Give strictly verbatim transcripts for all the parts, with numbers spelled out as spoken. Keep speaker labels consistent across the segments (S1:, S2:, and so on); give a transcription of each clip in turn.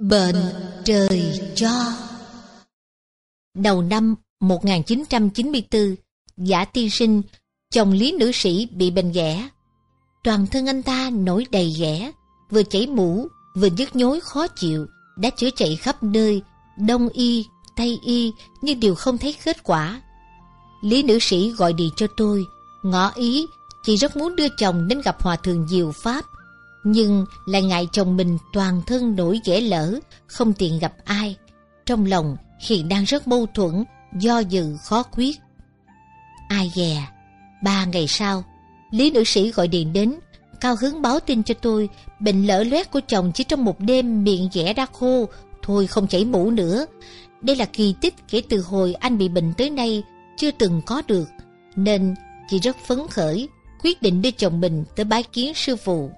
S1: Bệnh trời cho. Đầu năm một nghìn chín trăm chín mươi tư, Giả tiên sinh, chồng Lý nữ sĩ bị bệnh ghẻ. Toàn thân anh ta nổi đầy ghẻ, vừa chảy mũ, vừa nhức nhối khó chịu, đã chữa chạy khắp nơi, đông y, tây y, nhưng đều không thấy kết quả. Lý nữ sĩ gọi điện cho tôi, ngỏ ý chị rất muốn đưa chồng đến gặp hòa thượng Diệu Pháp, nhưng lại ngại chồng mình toàn thân nổi ghẻ lở, không tiện gặp ai. Trong lòng hiện đang rất mâu thuẫn, do dự khó quyết. Ai dè, ba ngày sau, Lý nữ sĩ gọi điện đến, cao hứng báo tin cho tôi bệnh lở loét của chồng chỉ trong một đêm miệng ghẻ đã khô, thôi không chảy mũ nữa. Đây là kỳ tích kể từ hồi anh bị bệnh tới nay chưa từng có được, nên chị rất phấn khởi, quyết định đưa chồng mình tới bái kiến sư phụ.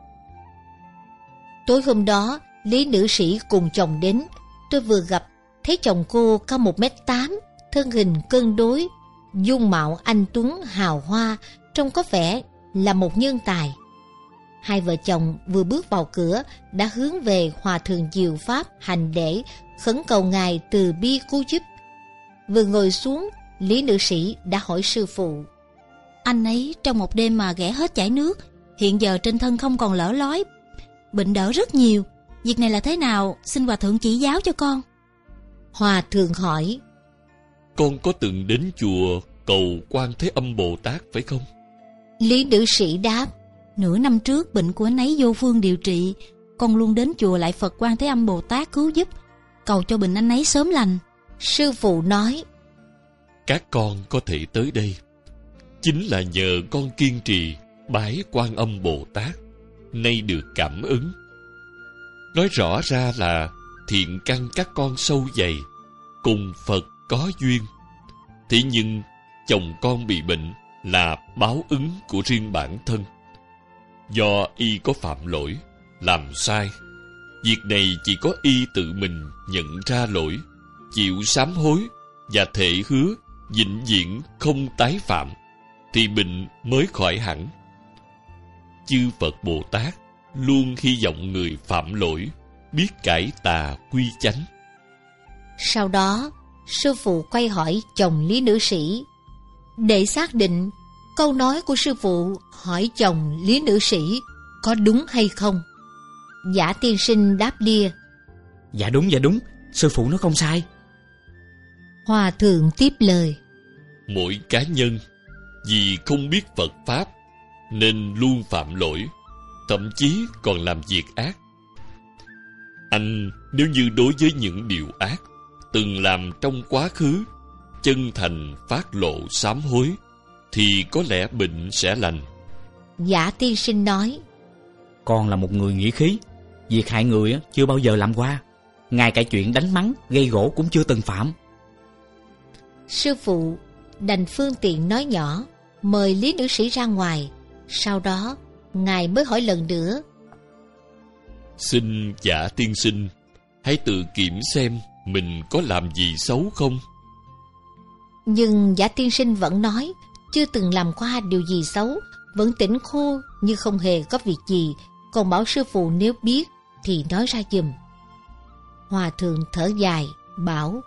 S1: Tối hôm đó, Lý nữ sĩ cùng chồng đến. Tôi vừa gặp, thấy chồng cô cao một mét tám, thân hình cân đối, dung mạo anh tuấn hào hoa, trông có vẻ là một nhân tài. Hai vợ chồng vừa bước vào cửa đã hướng về hòa thượng Diệu Pháp hành lễ, khẩn cầu ngài từ bi cứu giúp. Vừa ngồi xuống, Lý nữ sĩ đã hỏi sư phụ:
S2: Anh ấy trong một đêm mà ghẻ hết chảy nước, hiện giờ trên thân không còn lở lói, bệnh đỡ rất nhiều. Việc này là thế nào, xin hòa thượng chỉ giáo cho con.
S1: Hòa thượng hỏi:
S3: Con có từng đến chùa cầu Quan Thế Âm Bồ Tát phải không?
S1: Lý nữ sĩ đáp:
S2: Nửa năm trước bệnh của anh ấy vô phương điều trị, con luôn đến chùa lại Phật Quan Thế Âm Bồ Tát cứu giúp, cầu cho bệnh anh ấy sớm lành.
S1: Sư phụ nói:
S3: Các con có thể tới đây chính là nhờ con kiên trì bái Quan Âm Bồ Tát, nay được cảm ứng. Nói rõ ra là thiện căn các con sâu dày, cùng Phật có duyên. Thế nhưng chồng con bị bệnh là báo ứng của riêng bản thân. Do y có phạm lỗi, làm sai, việc này chỉ có y tự mình nhận ra lỗi, chịu sám hối và thệ hứa vĩnh viễn không tái phạm, thì bệnh mới khỏi hẳn. Chư Phật Bồ Tát luôn hy vọng người phạm lỗi biết cải tà quy chánh.
S1: Sau đó, sư phụ quay hỏi chồng Lý nữ sĩ. Để xác định, câu nói của sư phụ hỏi chồng Lý nữ sĩ có đúng hay không. Giả tiên sinh đáp lia:
S4: Dạ đúng, dạ đúng, sư phụ nói không sai.
S1: Hòa thượng tiếp lời:
S3: Mỗi cá nhân vì không biết Phật Pháp nên luôn phạm lỗi, thậm chí còn làm việc ác. Anh nếu như đối với những điều ác từng làm trong quá khứ, chân thành phát lộ sám hối, thì có lẽ bệnh sẽ lành.
S1: Giả tiên sinh nói:
S4: Con là một người nghĩa khí, việc hại người chưa bao giờ làm qua, ngay cả chuyện đánh mắng, gây gổ cũng chưa từng phạm.
S1: Sư phụ đành phương tiện nói nhỏ, mời Lý nữ sĩ ra ngoài. Sau đó ngài mới hỏi lần nữa:
S3: Xin Giả tiên sinh hãy tự kiểm xem mình có làm gì xấu không.
S1: Nhưng Giả tiên sinh vẫn nói chưa từng làm qua điều gì xấu, vẫn tỉnh khô như không hề có việc gì, còn bảo sư phụ nếu biết thì nói ra giùm. Hòa thượng thở dài bảo: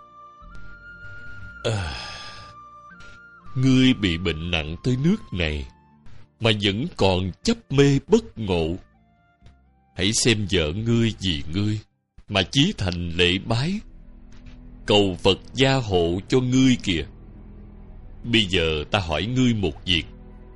S3: à, Ngươi bị bệnh nặng tới nước này mà vẫn còn chấp mê bất ngộ. Hãy xem vợ ngươi vì ngươi mà chí thành lễ bái, cầu Phật gia hộ cho ngươi kìa. Bây giờ ta hỏi ngươi một việc.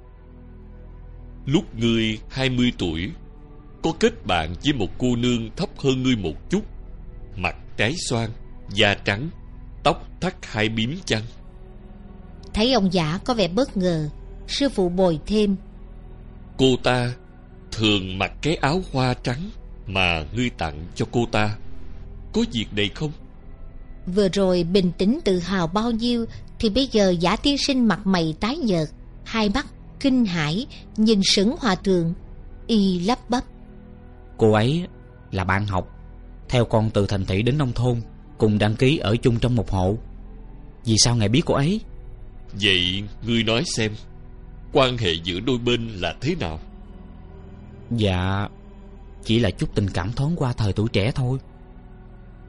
S3: Lúc ngươi hai mươi tuổi, có kết bạn với một cô nương thấp hơn ngươi một chút, mặt trái xoan, da trắng, tóc thắt hai bím chăng?
S1: Thấy ông Giả có vẻ bất ngờ, sư phụ bồi thêm:
S3: Cô ta thường mặc cái áo hoa trắng mà ngươi tặng cho cô ta, có việc này không?
S1: Vừa rồi bình tĩnh tự hào bao nhiêu, thì bây giờ Giả tiên sinh mặt mày tái nhợt, hai mắt kinh hãi nhìn sững hòa thượng. Y lắp bắp:
S4: Cô ấy là bạn học, theo con từ thành thị đến nông thôn, cùng đăng ký ở chung trong một hộ. Vì sao ngài biết cô ấy?
S3: Vậy ngươi nói xem, quan hệ giữa đôi bên là thế nào?
S4: Dạ, chỉ là chút tình cảm thoáng qua thời tuổi trẻ thôi.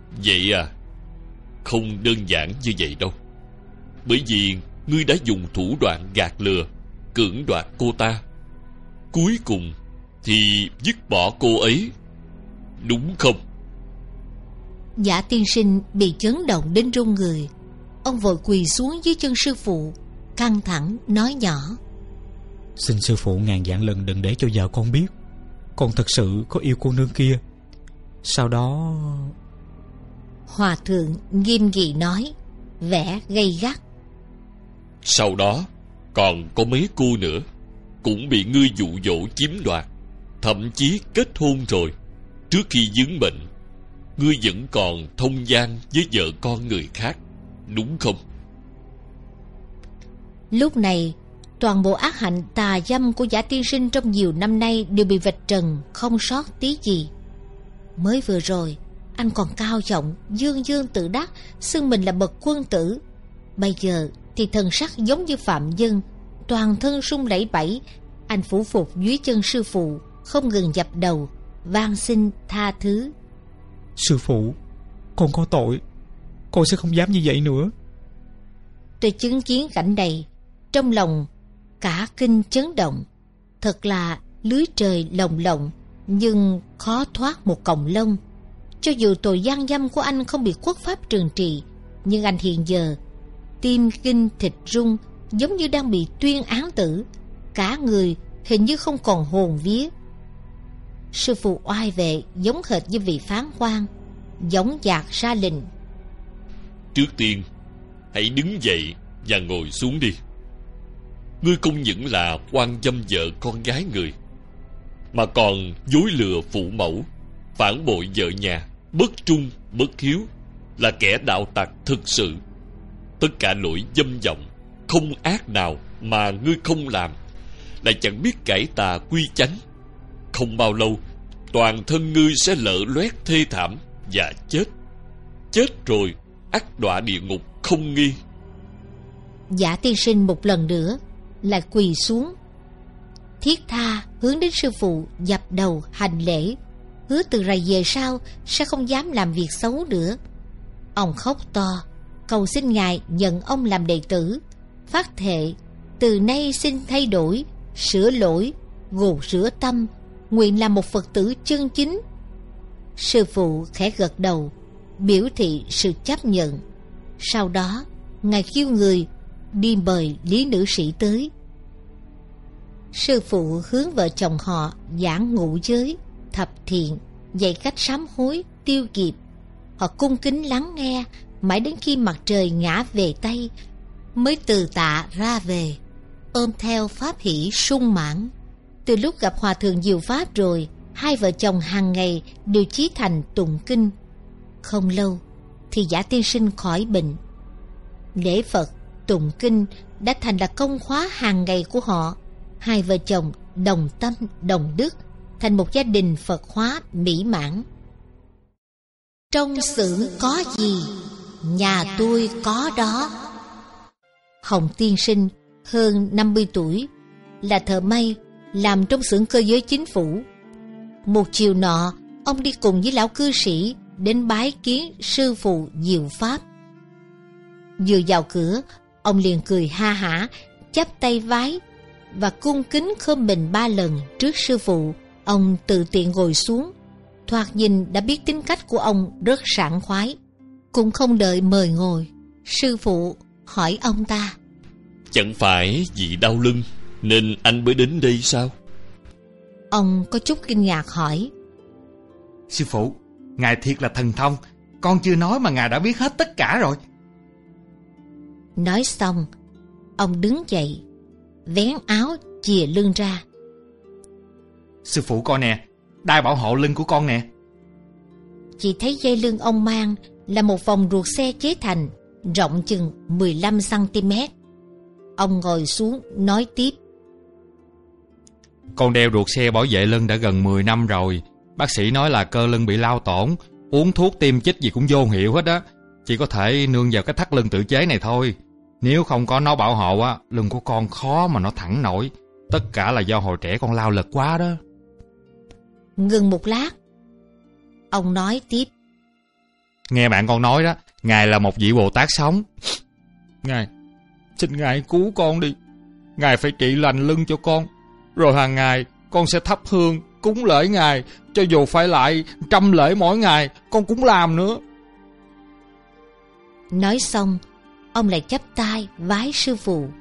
S3: Vậy à? Không đơn giản như vậy đâu. Bởi vì ngươi đã dùng thủ đoạn gạt lừa, cưỡng đoạt cô ta. Cuối cùng thì dứt bỏ cô ấy, đúng không?
S1: Giả tiên sinh bị chấn động đến run người. Ông vội quỳ xuống dưới chân sư phụ, căng thẳng nói nhỏ:
S4: Xin sư phụ ngàn vạn lần đừng để cho vợ con biết con thật sự có yêu cô nương kia. Sau đó...
S1: Hòa thượng nghiêm nghị nói, vẻ gay gắt:
S3: Sau đó còn có mấy cô nữa cũng bị ngươi dụ dỗ chiếm đoạt, thậm chí kết hôn rồi. Trước khi vướng bệnh, ngươi vẫn còn thông gian với vợ con người khác, đúng không?
S1: Lúc này, toàn bộ ác hạnh tà dâm của Giả tiên sinh trong nhiều năm nay đều bị vạch trần, không sót tí gì. Mới vừa rồi, anh còn cao trọng, dương dương tự đắc, xưng mình là bậc quân tử. Bây giờ thì thần sắc giống như phạm nhân, toàn thân run lẩy bẩy. Anh phủ phục dưới chân sư phụ, không ngừng dập đầu, van xin tha thứ.
S4: Sư phụ, con có tội, con sẽ không dám như vậy nữa.
S1: Tôi chứng kiến cảnh này, trong lòng cả kinh chấn động. Thật là lưới trời lồng lộng, nhưng khó thoát một cọng lông. Cho dù tội gian dâm của anh không bị quốc pháp trừng trị, nhưng anh hiện giờ tim kinh thịt rung, giống như đang bị tuyên án tử. Cả người hình như không còn hồn vía. Sư phụ oai vệ giống hệt như vị phán quan, giống dạc ra lệnh:
S3: Trước tiên hãy đứng dậy và ngồi xuống đi. Ngươi không những là quan dâm vợ con gái người, mà còn dối lừa phụ mẫu, phản bội vợ nhà, bất trung bất hiếu, là kẻ đạo tặc thực sự. Tất cả lỗi dâm vọng không ác nào mà ngươi không làm, lại chẳng biết cải tà quy chánh. Không bao lâu, toàn thân ngươi sẽ lở loét thê thảm và chết. Chết rồi ắt đọa địa ngục không nghi.
S1: Giả tiên sinh một lần nữa lại quỳ xuống, thiết tha hướng đến sư phụ dập đầu hành lễ, hứa từ rày về sau sẽ không dám làm việc xấu nữa. Ông khóc to, cầu xin ngài nhận ông làm đệ tử, phát thệ từ nay xin thay đổi, sửa lỗi, gột rửa tâm, nguyện làm một Phật tử chân chính. Sư phụ khẽ gật đầu, biểu thị sự chấp nhận. Sau đó ngài kêu người đi mời Lý nữ sĩ tới. Sư phụ hướng vợ chồng họ giảng ngũ giới, thập thiện, dạy cách sám hối, tiêu nghiệp. Họ cung kính lắng nghe, mãi đến khi mặt trời ngã về Tây mới từ tạ ra về, ôm theo pháp hỷ sung mãn. Từ lúc gặp Hòa thượng Diệu Pháp rồi, hai vợ chồng hàng ngày đều chí thành tụng kinh. Không lâu thì Giả tiên sinh khỏi bệnh. Lễ Phật, tụng kinh đã thành là công khóa hàng ngày của họ. Hai vợ chồng đồng tâm đồng đức, thành một gia đình Phật hóa mỹ mãn. Trong xưởng có gì, nhà tôi có đó. Hồng tiên sinh hơn năm mươi tuổi, là thợ may, làm trong xưởng cơ giới chính phủ. Một chiều nọ, ông đi cùng với lão cư sĩ đến bái kiến sư phụ Diệu Pháp. Vừa vào cửa, ông liền cười ha hả, chắp tay vái và cung kính khom mình ba lần trước sư phụ. Ông tự tiện ngồi xuống, thoạt nhìn đã biết tính cách của ông rất sảng khoái. Cũng không đợi mời ngồi, sư phụ hỏi ông ta:
S3: Chẳng phải vì đau lưng nên anh mới đến đây sao?
S1: Ông có chút kinh ngạc hỏi:
S5: Sư phụ, ngài thiệt là thần thông, con chưa nói mà ngài đã biết hết tất cả rồi.
S1: Nói xong, ông đứng dậy, vén áo chìa lưng ra.
S5: Sư phụ coi nè, đai bảo hộ lưng của con nè.
S1: Chỉ thấy dây lưng ông mang là một vòng ruột xe chế thành, rộng chừng mười lăm xăng-ti-mét. Ông ngồi xuống nói tiếp:
S5: Con đeo ruột xe bảo vệ lưng đã gần mười năm rồi. Bác sĩ nói là cơ lưng bị lao tổn, uống thuốc tiêm chích gì cũng vô hiệu hết á. Chỉ có thể nương vào cái thắt lưng tự chế này thôi. Nếu không có nó bảo hộ á, lưng của con khó mà nó thẳng nổi. Tất cả là do hồi trẻ con lao lực quá đó.
S1: Ngừng một lát, ông nói tiếp:
S5: Nghe bạn con nói đó, Ngài là một vị Bồ Tát sống. Ngài, xin Ngài cứu con đi. Ngài phải trị lành lưng cho con. Rồi hàng ngày con sẽ thắp hương cúng lễ Ngài. Cho dù phải lại trăm lễ mỗi ngày, con cũng làm nữa.
S1: Nói xong, ông lại chắp tay vái sư phụ.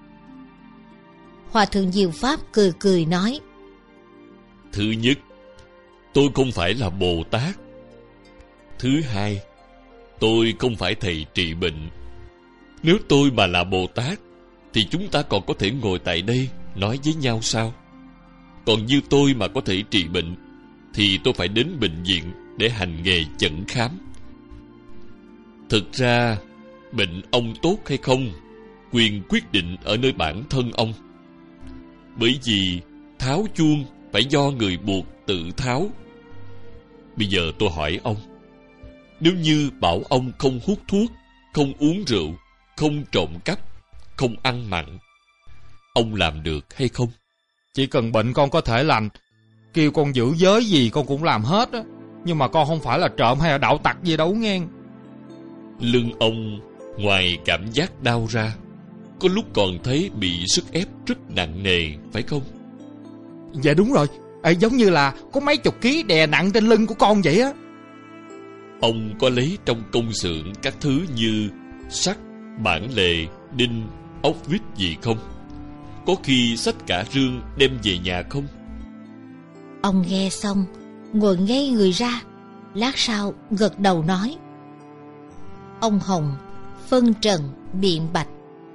S1: Hòa thượng Diệu Pháp cười cười nói:
S3: Thứ nhất, tôi không phải là Bồ Tát. Thứ hai, tôi không phải thầy trị bệnh. Nếu tôi mà là Bồ Tát thì chúng ta còn có thể ngồi tại đây nói với nhau sao? Còn như tôi mà có thể trị bệnh thì tôi phải đến bệnh viện để hành nghề chẩn khám. Thực ra, bệnh ông tốt hay không, quyền quyết định ở nơi bản thân ông. Bởi vì tháo chuông phải do người buộc tự tháo. Bây giờ tôi hỏi ông, nếu như bảo ông không hút thuốc, không uống rượu, không trộm cắp, không ăn mặn, ông làm được hay không?
S5: Chỉ cần bệnh con có thể lành, kêu con giữ giới gì con cũng làm hết á. Nhưng mà con không phải là trộm hay là đạo tặc gì đâu nghe.
S3: Lưng ông ngoài cảm giác đau ra, có lúc còn thấy bị sức ép rất nặng nề, phải không?
S5: Dạ đúng rồi. Ê, giống như là có mấy chục ký đè nặng trên lưng của con vậy á.
S3: Ông có lấy trong công xưởng các thứ như sắt, bản lề, đinh, ốc vít gì không? Có khi xách cả rương đem về nhà không?
S1: Ông nghe xong, ngồi ngay người ra. Lát sau gật đầu nói. Ông Hồng phân trần biện bạch: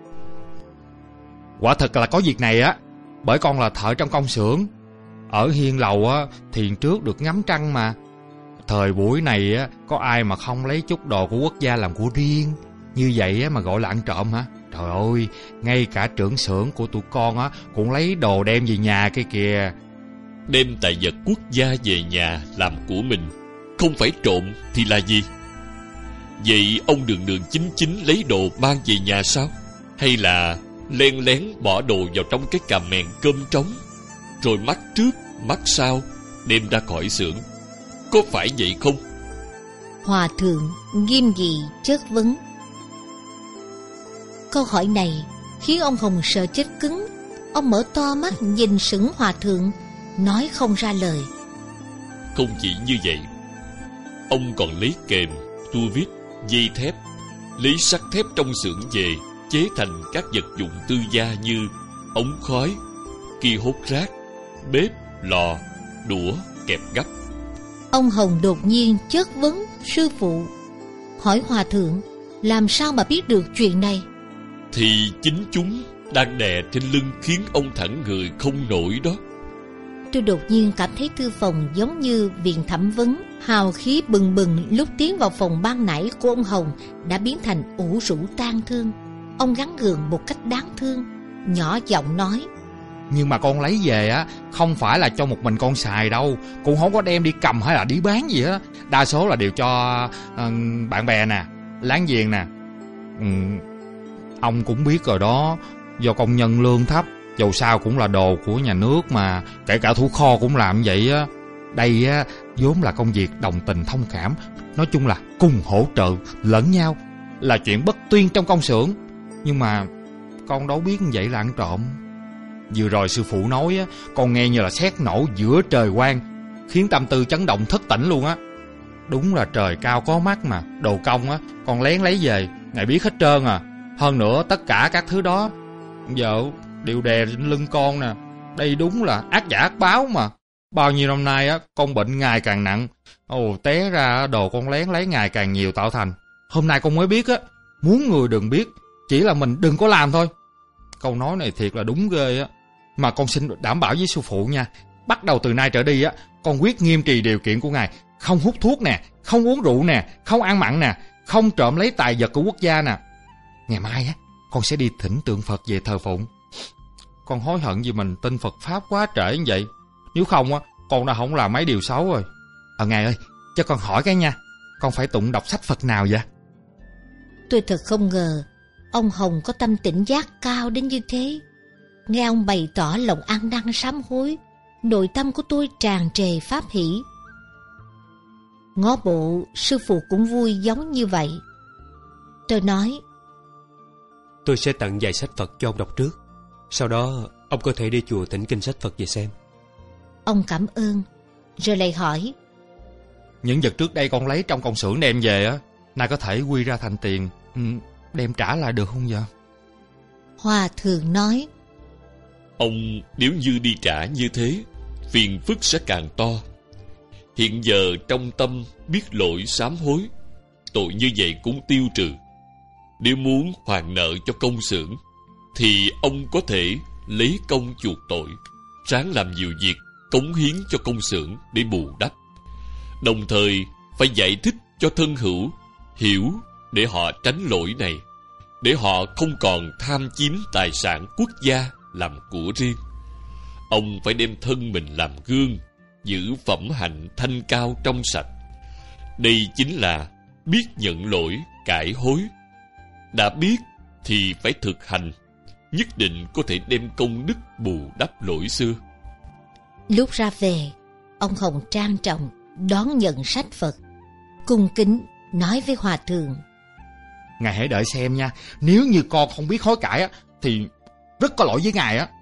S5: Quả thật là có việc này á. Bởi con là thợ trong công xưởng. Ở hiên lầu á, thiền trước được ngắm trăng mà. Thời buổi này á, có ai mà không lấy chút đồ của quốc gia làm của riêng. Như vậy á mà gọi là ăn trộm hả? Trời ơi, ngay cả trưởng xưởng của tụi con á cũng lấy đồ đem về nhà kia kìa.
S3: Đem tài vật quốc gia về nhà làm của mình, không phải trộm thì là gì? Vậy ông đường đường chính chính lấy đồ mang về nhà sao? Hay là len lén bỏ đồ vào trong cái cà mèn cơm trống, rồi mắt trước mắt sau đem ra khỏi xưởng? Có phải vậy không?
S1: Hòa thượng nghiêm nghị chất vấn. Câu hỏi này khiến ông Hồng sợ chết cứng. Ông mở to mắt nhìn sững hòa thượng, nói không ra lời.
S3: Không chỉ như vậy, ông còn lấy kềm, tua vít, dây thép, lấy sắt thép trong xưởng về chế thành các vật dụng tư gia như ống khói, ki hốt rác, bếp, lò, đũa, kẹp gấp.
S1: Ông Hồng đột nhiên chất vấn sư phụ, hỏi hòa thượng làm sao mà biết được chuyện này.
S3: Thì chính chúng đang đè trên lưng khiến ông thẳng người không nổi đó.
S1: Tôi đột nhiên cảm thấy thư phòng giống như viện thẩm vấn, hào khí bừng bừng lúc tiến vào phòng ban nãy của ông Hồng đã biến thành ủ rũ tang thương. Ông gắn gượng một cách đáng thương, nhỏ giọng nói:
S5: Nhưng mà con lấy về á, không phải là cho một mình con xài đâu. Cũng không có đem đi cầm hay là đi bán gì á. Đa số là đều cho uh, bạn bè nè, láng giềng nè. um, Ông cũng biết rồi đó, do công nhân lương thấp, dầu sao cũng là đồ của nhà nước mà. Kể cả thủ kho cũng làm vậy á. Đây á, vốn là công việc đồng tình thông cảm. Nói chung là cùng hỗ trợ lẫn nhau, là chuyện bất tuyên trong công xưởng. Nhưng mà con đâu biết như vậy là ăn trộm. Vừa rồi sư phụ nói á, con nghe như là sét nổ giữa trời quang, khiến tâm tư chấn động thất tỉnh luôn á. Đúng là trời cao có mắt mà. Đồ công á, con lén lấy về, ngài biết hết trơn à. Hơn nữa tất cả các thứ đó giờ đều đè trên lưng con nè. Đây đúng là ác giả ác báo mà. Bao nhiêu năm nay á, con bệnh ngày càng nặng. Ồ, té ra đồ con lén lấy ngày càng nhiều tạo thành. Hôm nay con mới biết á, muốn người đừng biết, chỉ là mình đừng có làm thôi. Câu nói này thiệt là đúng ghê á. Mà con xin đảm bảo với sư phụ nha, bắt đầu từ nay trở đi á, con quyết nghiêm trì điều kiện của ngài. Không hút thuốc nè, không uống rượu nè, không ăn mặn nè, không trộm lấy tài vật của quốc gia nè. Ngày mai á, con sẽ đi thỉnh tượng Phật về thờ phụng. Con hối hận vì mình tin Phật Pháp quá trễ như vậy. Nếu không á, con đã không làm mấy điều xấu rồi. Ờ ngài ơi, cho con hỏi cái nha, con phải tụng đọc sách Phật nào vậy?
S1: Tôi thật không ngờ ông Hồng có tâm tỉnh giác cao đến như thế. Nghe ông bày tỏ lòng ăn năn sám hối, nội tâm của tôi tràn trề pháp hỷ. Ngó bộ sư phụ cũng vui giống như vậy. Tôi nói:
S6: Tôi sẽ tặng vài sách Phật cho ông đọc trước. Sau đó ông có thể đi chùa thỉnh kinh sách Phật về xem.
S1: Ông cảm ơn, rồi lại hỏi:
S5: Những vật trước đây con lấy trong công xưởng đem về á, nay có thể quy ra thành tiền, đem trả lại được không vậy?
S1: Hòa thượng nói:
S3: Ông nếu như đi trả như thế, phiền phức sẽ càng to. Hiện giờ trong tâm biết lỗi sám hối, tội như vậy cũng tiêu trừ. Nếu muốn hoàn nợ cho công xưởng, thì ông có thể lấy công chuộc tội, ráng làm nhiều việc cống hiến cho công xưởng để bù đắp. Đồng thời phải giải thích cho thân hữu hiểu để họ tránh lỗi này, để họ không còn tham chiếm tài sản quốc gia làm của riêng. Ông phải đem thân mình làm gương, giữ phẩm hạnh thanh cao trong sạch. Đây chính là biết nhận lỗi, cải hối. Đã biết thì phải thực hành, nhất định có thể đem công đức bù đắp lỗi xưa.
S1: Lúc ra về, ông Hồng trang trọng đón nhận sách Phật, cung kính nói với hòa thượng:
S5: Ngài hãy đợi xem nha, nếu như con không biết hối cải á, thì rất có lỗi với ngài á.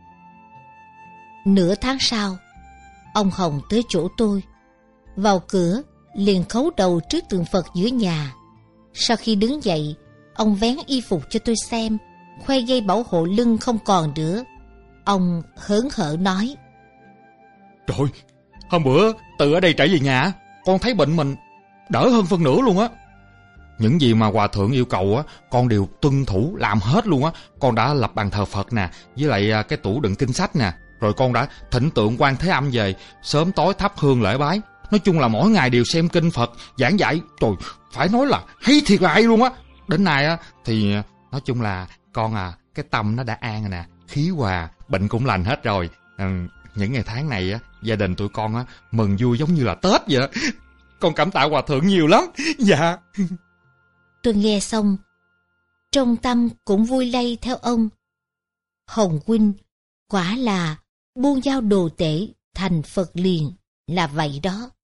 S1: Nửa tháng sau, ông Hồng tới chỗ tôi. Vào cửa liền khấu đầu trước tượng Phật giữa nhà. Sau khi đứng dậy, ông vén y phục cho tôi xem, khoe dây bảo hộ lưng không còn nữa. Ông hớn hở nói:
S5: Trời, hôm bữa từ ở đây trở về nhà, con thấy bệnh mình đỡ hơn phân nửa luôn á. Những gì mà hòa thượng yêu cầu á, con đều tuân thủ làm hết luôn á. Con đã lập bàn thờ Phật nè, với lại cái tủ đựng kinh sách nè. Rồi con đã thỉnh tượng Quan Thế Âm về, sớm tối thắp hương lễ bái. Nói chung là mỗi ngày đều xem kinh Phật, giảng dạy. Trời, phải nói là hay thiệt là hay luôn á. Đến nay á, thì nói chung là con à, cái tâm nó đã an rồi nè, khí hòa, bệnh cũng lành hết rồi. Ừ, những ngày tháng này á, gia đình tụi con á, mừng vui giống như là Tết vậy. Con cảm tạ hòa thượng nhiều lắm. Dạ.
S1: Tôi nghe xong, trong tâm cũng vui lây theo ông. Hồng huynh quả là buông dao đồ tể thành Phật liền là vậy đó.